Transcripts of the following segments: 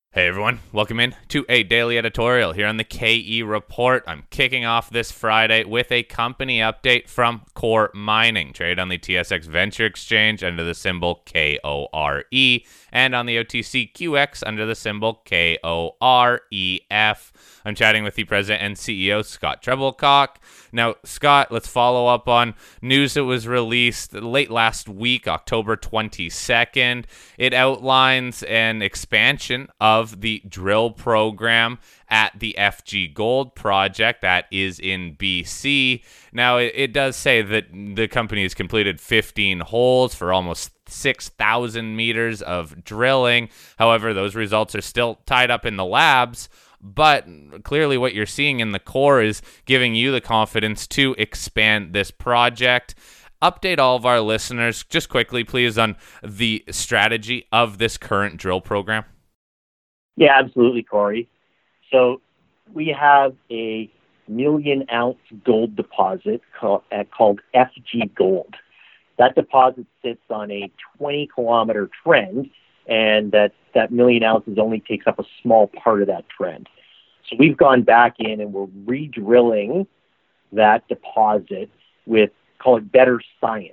Hey everyone, welcome in to a daily editorial here on the KE Report. I'm kicking off this Friday with a company update from Core Mining, traded on the TSX Venture Exchange under the symbol KORE and on the OTCQX under the symbol KOREF. I'm chatting with the president and CEO, Scott Trebilcock. Now, Scott, let's follow up on news that was released late last week, October 22nd. It outlines an expansion of the drill program at the FG Gold project that is in BC. Now, it does say that the company has completed 15 holes for almost 6,000 meters of drilling. However, those results are still tied up in the labs. But clearly what you're seeing in the core is giving you the confidence to expand this project. Update all of our listeners just quickly, please, on the strategy of this current drill program. Yeah, absolutely, Corey. So we have a 1 million ounce gold deposit called FG Gold. That deposit sits on a 20-kilometer trend, and that 1 million ounces only takes up a small part of that trend. So we've gone back in and we're re-drilling that deposit with, call it, better science.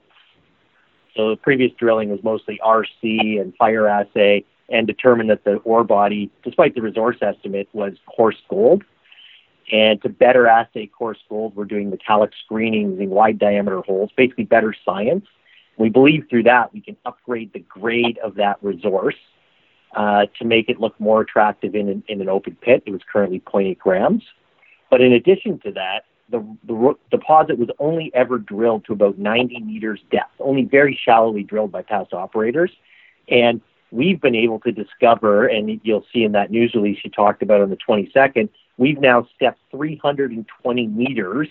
So the previous drilling was mostly RC and fire assay and determined that the ore body, despite the resource estimate, was coarse gold. And to better assay coarse gold, we're doing metallic screening using wide diameter holes, basically better science. We believe through that we can upgrade the grade of that resource to make it look more attractive in an open pit. It was currently 0.8 grams. But in addition to that, the deposit was only ever drilled to about 90 meters depth, only very shallowly drilled by past operators. And we've been able to discover, and you'll see in that news release you talked about on the 22nd, we've now stepped 320 meters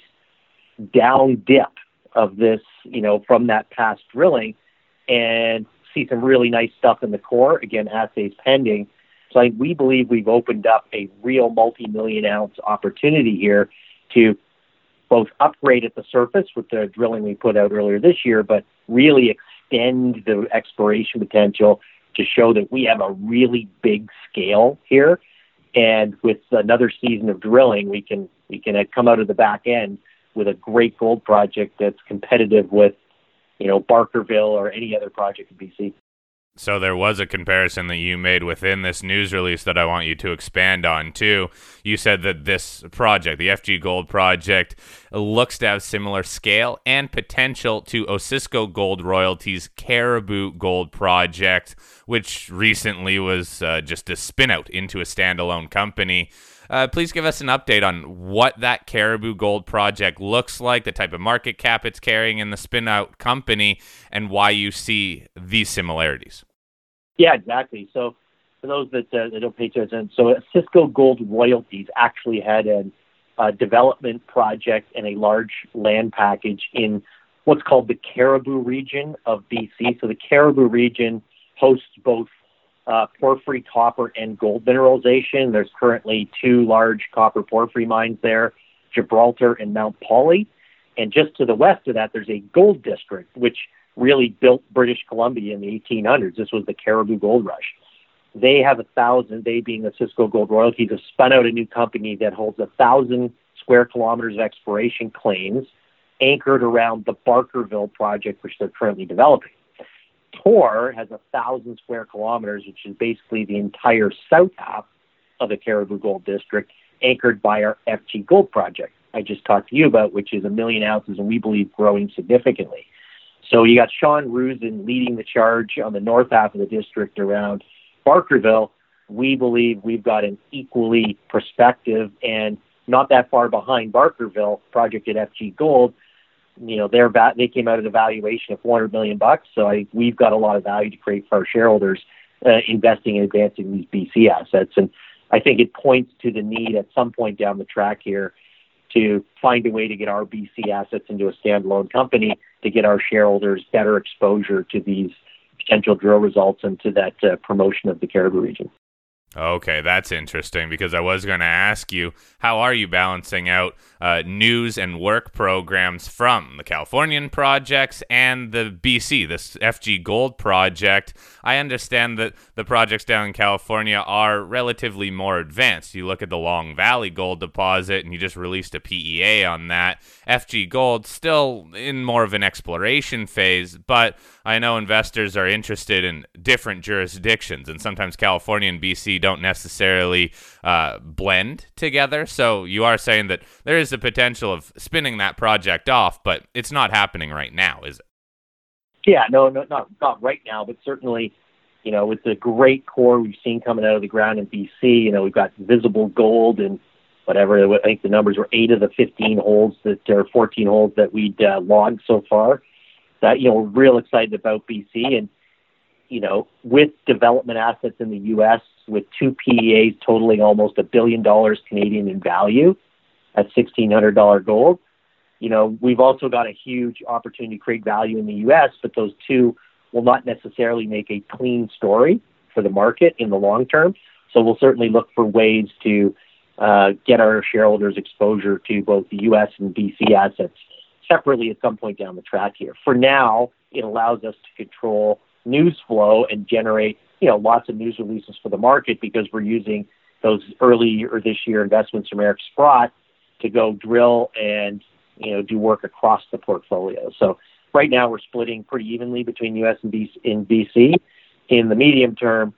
down dip of this, from that past drilling, and see some really nice stuff in the core. Again, assays pending. So we believe we've opened up a real multi-million ounce opportunity here to both upgrade at the surface with the drilling we put out earlier this year, but really extend the exploration potential to show that we have a really big scale here. And with another season of drilling, we can come out of the back end with a great gold project that's competitive with, Barkerville or any other project in BC. So there was a comparison that you made within this news release that I want you to expand on too. You said that this project, the FG Gold project, looks to have similar scale and potential to Osisko Gold Royalties' Cariboo Gold project, which recently was just a spin out into a standalone company. Please give us an update on what that Cariboo Gold project looks like, the type of market cap it's carrying in the spin-out company, and why you see these similarities. Yeah, exactly. So for those that don't pay attention, so Osisko Gold Royalties actually had a development project and a large land package in what's called the Cariboo region of BC. So the Cariboo region hosts both porphyry, copper, and gold mineralization. There's currently 2 large copper porphyry mines there, Gibraltar and Mount Polley. And just to the west of that, there's a gold district, which really built British Columbia in the 1800s. This was the Cariboo Gold Rush. They have 1,000, they being the Osisko Gold Royalties, have spun out a new company that holds 1,000 square kilometers of exploration claims anchored around the Barkerville project, which they're currently developing. Core has 1,000 square kilometers, which is basically the entire south half of the Cariboo Gold District, anchored by our FG Gold project I just talked to you about, which is 1 million ounces and we believe growing significantly. So you got Sean Roosen leading the charge on the north half of the district around Barkerville. We believe we've got an equally prospective and not that far behind Barkerville project at FG Gold. They came out at a valuation of $400 million. So we've got a lot of value to create for our shareholders investing and advancing these BC assets. And I think it points to the need at some point down the track here to find a way to get our BC assets into a standalone company to get our shareholders better exposure to these potential drill results and to that promotion of the Cariboo region. Okay, that's interesting because I was going to ask you, how are you balancing out news and work programs from the Californian projects and the BC, this FG Gold project? I understand that the projects down in California are relatively more advanced. You look at the Long Valley Gold deposit, and you just released a PEA on that. FG Gold still in more of an exploration phase, but I know investors are interested in different jurisdictions, and sometimes California and BC don't necessarily blend together. So you are saying that there is the potential of spinning that project off, but it's not happening right now, is it? Yeah, no, not right now, but certainly, with the great core we've seen coming out of the ground in BC, we've got visible gold and whatever. I think the numbers were 8 of the 15 holes or 14 holes that we'd logged so far. That, we're real excited about BC, and, with development assets in the U.S., with 2 PEAs totaling almost $1 billion Canadian in value at $1,600 gold. We've also got a huge opportunity to create value in the U.S., but those two will not necessarily make a clean story for the market in the long term. So we'll certainly look for ways to get our shareholders exposure to both the U.S. and BC assets separately at some point down the track here. For now, it allows us to control news flow and generate, lots of news releases for the market because we're using those earlier this year investments from Eric Sprott to go drill and, do work across the portfolio. So right now we're splitting pretty evenly between U.S. and BC. In the medium term,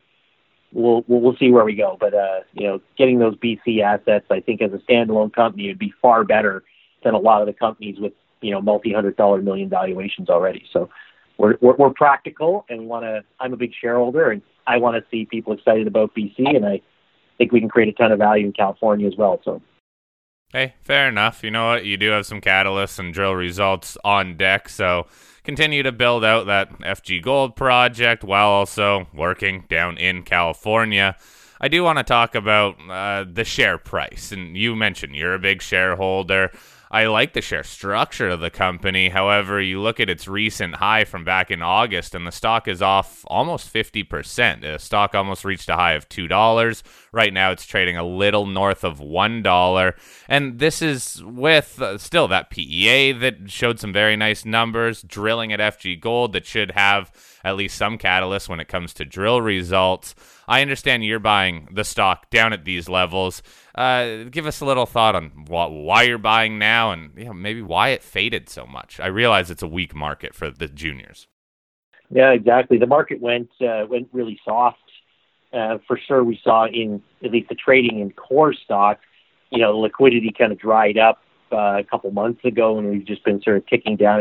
we'll see where we go. But, getting those BC assets, I think as a standalone company, would be far better than a lot of the companies with, multi-$100 million valuations already. So we're practical, and I'm a big shareholder, and I want to see people excited about BC, and I think we can create a ton of value in California as well. So. Hey, fair enough. You know what? You do have some catalysts and drill results on deck, so continue to build out that FG Gold project while also working down in California. I do want to talk about the share price, and you mentioned you're a big shareholder. I like the share structure of the company. However, you look at its recent high from back in August, and the stock is off almost 50%. The stock almost reached a high of $2. Right now, it's trading a little north of $1. And this is with still that PEA that showed some very nice numbers, drilling at FG Gold that should have at least some catalyst when it comes to drill results. I understand you're buying the stock down at these levels. Give us a little thought on why you're buying now and maybe why it faded so much. I realize it's a weak market for the juniors. Yeah, exactly. The market went really soft. For sure, we saw in at least the trading in core stock, the liquidity kind of dried up a couple months ago, and we've just been sort of ticking down.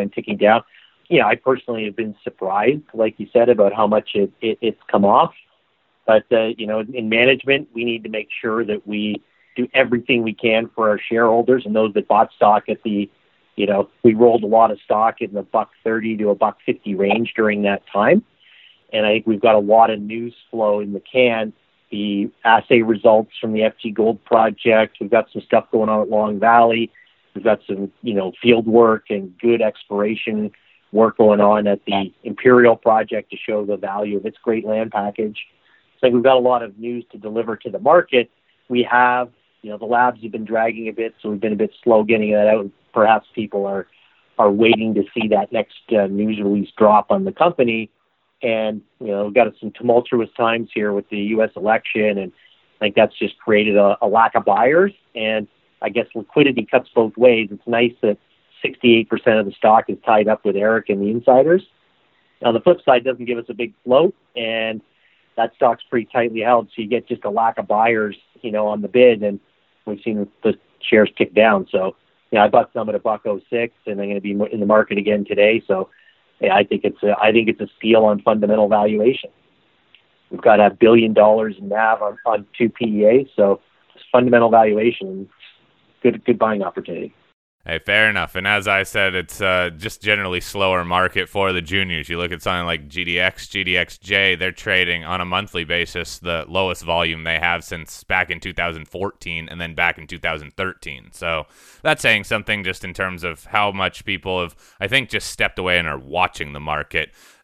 I personally have been surprised, like you said, about how much it's come off. But, in management, we need to make sure that we do everything we can for our shareholders and those that bought stock at the, we rolled a lot of stock in the $1.30 to $1.50 range during that time. And I think we've got a lot of news flow in the can. The assay results from the FG Gold project. We've got some stuff going on at Long Valley. We've got some, field work and good exploration work going on at the Imperial project to show the value of its great land package. So we've got a lot of news to deliver to the market. We have, the labs have been dragging a bit, so we've been a bit slow getting that out. Perhaps people are waiting to see that next news release drop on the company. And, we've got some tumultuous times here with the U.S. election, and I think that's just created a lack of buyers. And I guess liquidity cuts both ways. It's nice that 68% of the stock is tied up with Eric and the insiders. On the flip side, it doesn't give us a big float, and that stock's pretty tightly held, so you get just a lack of buyers, on the bid, and we've seen the shares tick down. So, I bought some at $1.06, and I'm going to be in the market again today. So, I think it's a steal on fundamental valuation. We've got $1 billion in NAV on 2 PEAs, so it's fundamental valuation, good buying opportunity. Hey, fair enough. And as I said, it's just generally slower market for the juniors. You look at something like GDX, GDXJ, they're trading on a monthly basis the lowest volume they have since back in 2014 and then back in 2013. So that's saying something just in terms of how much people have, I think, just stepped away and are watching the market.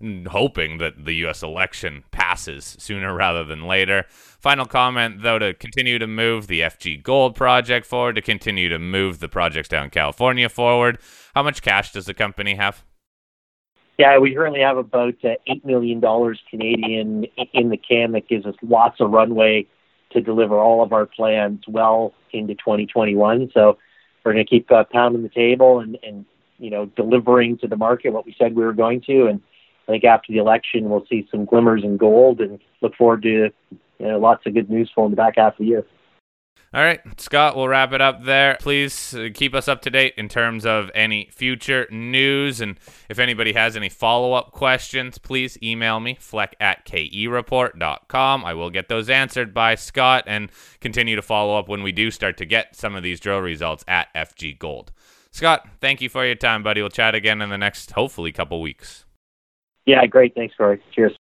hoping that the U.S. election passes sooner rather than later. Final comment, though, to continue to move the FG Gold project forward, to continue to move the projects down in California forward. How much cash does the company have? Yeah, we currently have about $8 million Canadian in the can. That gives us lots of runway to deliver all of our plans well into 2021. So we're going to keep pounding the table and delivering to the market what we said we were going to. And I think after the election, we'll see some glimmers in gold and look forward to lots of good news for in the back half of the year. All right, Scott, we'll wrap it up there. Please keep us up to date in terms of any future news. And if anybody has any follow-up questions, please email me, fleck@kereport.com. I will get those answered by Scott and continue to follow up when we do start to get some of these drill results at FG Gold. Scott, thank you for your time, buddy. We'll chat again in the next, hopefully, couple weeks. Yeah, great. Thanks, Corey. Cheers.